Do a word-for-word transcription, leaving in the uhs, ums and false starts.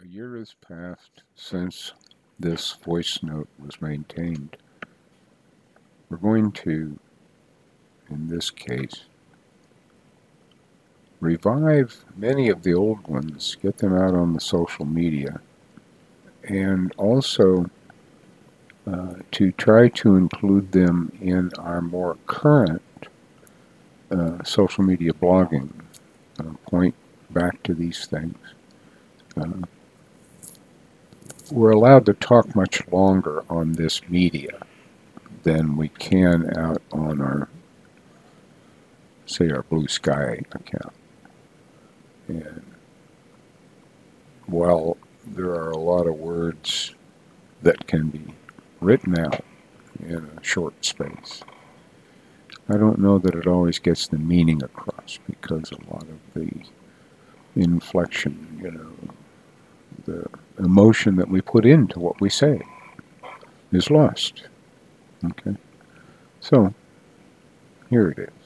A year has passed since this voice note was maintained. We're going to, in this case, revive many of the old ones, get them out on the social media, and also uh, to try to include them in our more current uh, social media blogging. Uh, point back to these things. Uh, we're allowed to talk much longer on this media than we can out on our, say, our Blue Sky account. And while there are a lot of words that can be written out in a short space, I don't know that it always gets the meaning across because a lot of the inflection, you know, the emotion that we put into what we say is lost. Okay? So, here it is.